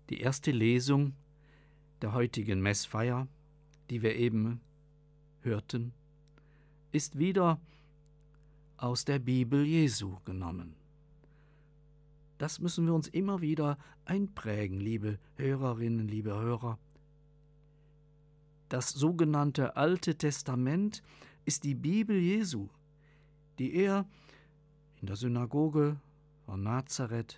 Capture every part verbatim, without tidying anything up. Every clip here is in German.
Die erste Lesung der heutigen Messfeier, die wir eben hörten, ist wieder aus der Bibel Jesu genommen. Das müssen wir uns immer wieder einprägen, liebe Hörerinnen, liebe Hörer. Das sogenannte Alte Testament ist die Bibel Jesu, die er in der Synagoge von Nazareth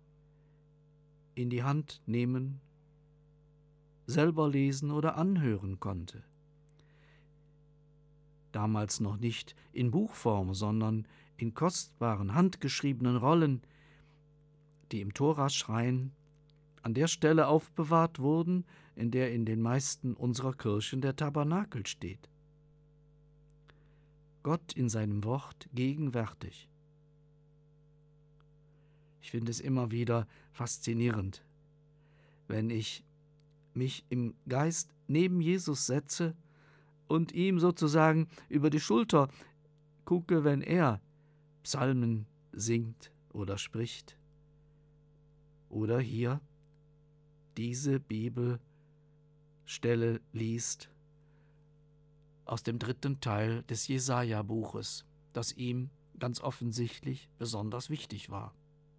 in die Hand nehmen, selber lesen oder anhören konnte. Damals noch nicht in Buchform, sondern in kostbaren, handgeschriebenen Rollen, die im Toraschrein an der Stelle aufbewahrt wurden, in der in den meisten unserer Kirchen der Tabernakel steht. Gott in seinem Wort gegenwärtig. Ich finde es immer wieder faszinierend, wenn ich mich im Geist neben Jesus setze und ihm sozusagen über die Schulter gucke, wenn er Psalmen singt oder spricht. Oder hier diese Bibelstelle liest aus dem dritten Teil des Jesaja-Buches, das ihm ganz offensichtlich besonders wichtig war.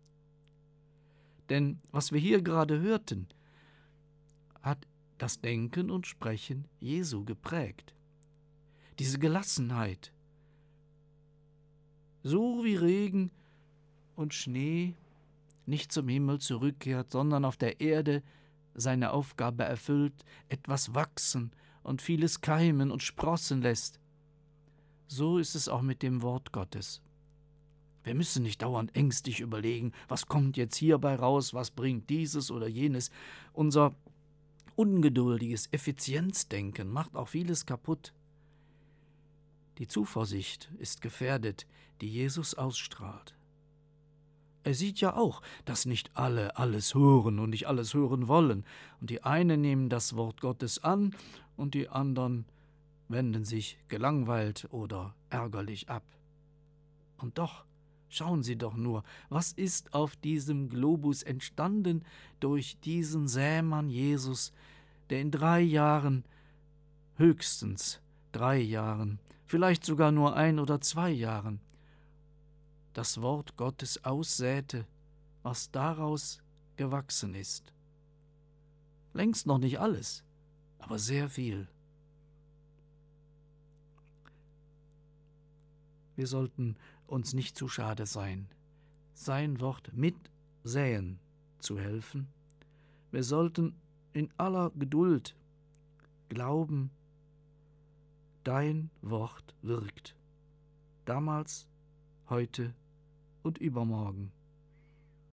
Denn was wir hier gerade hörten, hat das Denken und Sprechen Jesu geprägt. Diese Gelassenheit, so wie Regen und Schnee nicht zum Himmel zurückkehrt, sondern auf der Erde seine Aufgabe erfüllt, etwas wachsen und vieles keimen und sprossen lässt. So ist es auch mit dem Wort Gottes. Wir müssen nicht dauernd ängstlich überlegen, was kommt jetzt hierbei raus, was bringt dieses oder jenes. Unser ungeduldiges Effizienzdenken macht auch vieles kaputt. Die Zuversicht ist gefährdet, die Jesus ausstrahlt. Er sieht ja auch, dass nicht alle alles hören und nicht alles hören wollen. Und die einen nehmen das Wort Gottes an und die anderen wenden sich gelangweilt oder ärgerlich ab. Und doch, schauen Sie doch nur, was ist auf diesem Globus entstanden durch diesen Sämann Jesus, der in drei Jahren, höchstens drei Jahren, vielleicht sogar nur ein oder zwei Jahren, das Wort Gottes aussäte, was daraus gewachsen ist. Längst noch nicht alles, aber sehr viel. Wir sollten uns nicht zu schade sein, sein Wort mitsäen zu helfen. Wir sollten in aller Geduld glauben, dein Wort wirkt. Damals, heute und übermorgen.